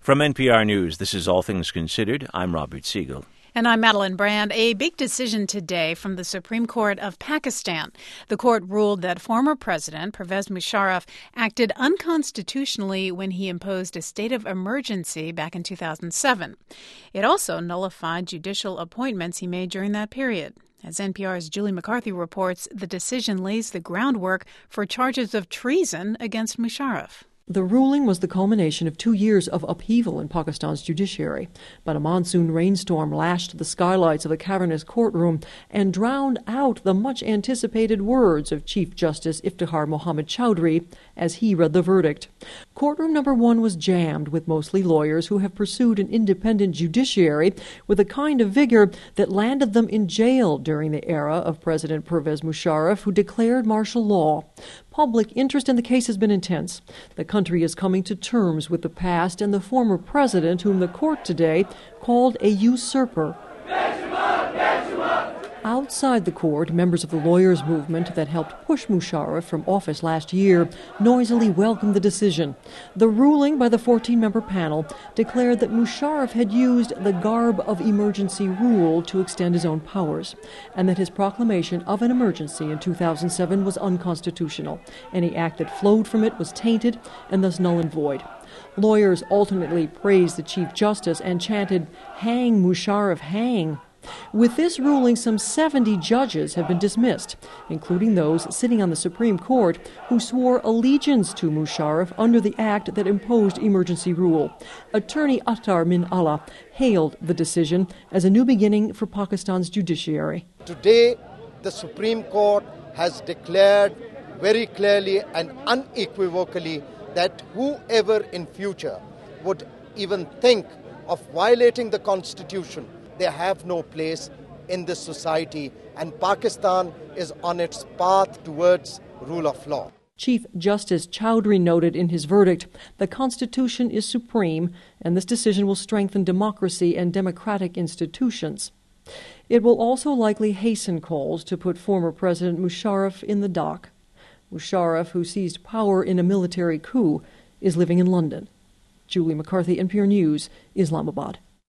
From NPR News, this is All Things Considered. I'm Robert Siegel. And I'm Madeline Brand. A big decision today from the Supreme Court of Pakistan. The court ruled that former President Pervez Musharraf acted unconstitutionally when he imposed a state of emergency back in 2007. It also nullified judicial appointments he made during that period. As NPR's Julie McCarthy reports, the decision lays the groundwork for charges of treason against Musharraf. The ruling was the culmination of 2 years of upheaval in Pakistan's judiciary, but a monsoon rainstorm lashed the skylights of the cavernous courtroom and drowned out the much-anticipated words of Chief Justice Iftikhar Mohammad Chowdhury as he read the verdict. Courtroom number 1 was jammed with mostly lawyers who have pursued an independent judiciary with a kind of vigor that landed them in jail during the era of President Pervez Musharraf, who declared martial law. Public interest in the case has been intense. The country is coming to terms with the past and the former president, whom the court today called a usurper. Outside the court, members of the lawyers' movement that helped push Musharraf from office last year noisily welcomed the decision. The ruling by the 14-member panel declared that Musharraf had used the garb of emergency rule to extend his own powers, and that his proclamation of an emergency in 2007 was unconstitutional. Any act that flowed from it was tainted and thus null and void. Lawyers alternately praised the Chief Justice and chanted, "Hang Musharraf, hang." With this ruling, some 70 judges have been dismissed, including those sitting on the Supreme Court who swore allegiance to Musharraf under the act that imposed emergency rule. Attorney Attar Min Allah hailed the decision as a new beginning for Pakistan's judiciary. Today, the Supreme Court has declared very clearly and unequivocally that whoever in future would even think of violating the Constitution, they have no place in this society, and Pakistan is on its path towards rule of law. Chief Justice Chowdhury noted in his verdict, the Constitution is supreme, and this decision will strengthen democracy and democratic institutions. It will also likely hasten calls to put former President Musharraf in the dock. Musharraf, who seized power in a military coup, is living in London. Julie McCarthy, NPR News, Islamabad.